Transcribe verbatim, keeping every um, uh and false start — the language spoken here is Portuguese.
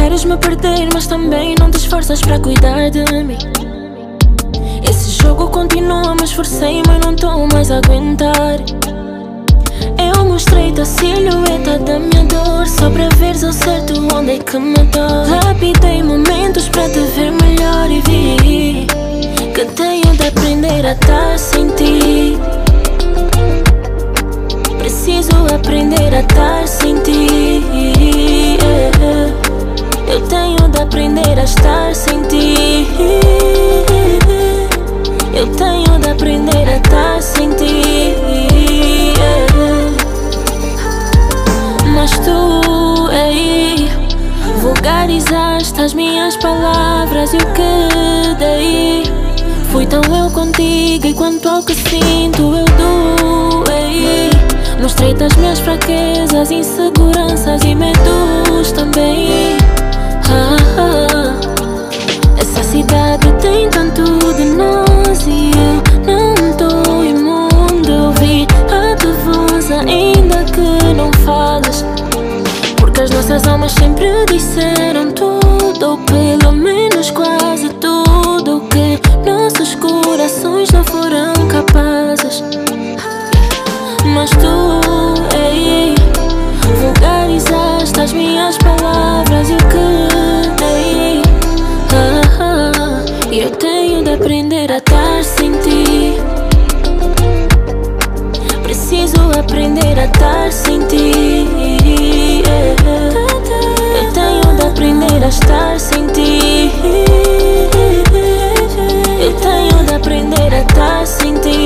queres me perder, mas também não te esforças para cuidar de mim. Esse jogo continua, mas forcei-me e não tô mais a aguentar. Eu mostrei-te a silhueta da minha dor, só para veres ao certo onde é que me dói. Lapidei momentos para te ver melhor e vi que tenho de aprender a estar sem ti. Preciso aprender a estar sem ti. Eu tenho de aprender a estar sem ti. Eu tenho de aprender a estar sem ti. Mas tu aí vulgarizaste as minhas palavras e o que daí? Fui tão eu contigo e quanto ao que sinto eu doei. Mostrei-te as minhas fraquezas, inseguranças e medos também. Ah, ah. Essa cidade tem tanto de nós e eu não tô imundo. Eu vi a tua voz ainda que não falas, porque as nossas almas sempre disseram tudo, ou pelo menos quase tudo, que nossos corações não foram capazes. Mas tu, ei, vulgarizaste as minhas palavras e o que dei. Ah, ah, e eu tenho de aprender a estar sem ti. Preciso aprender a estar sem ti. Eu tenho de aprender a estar sem ti. Eu tenho de aprender a estar sem ti.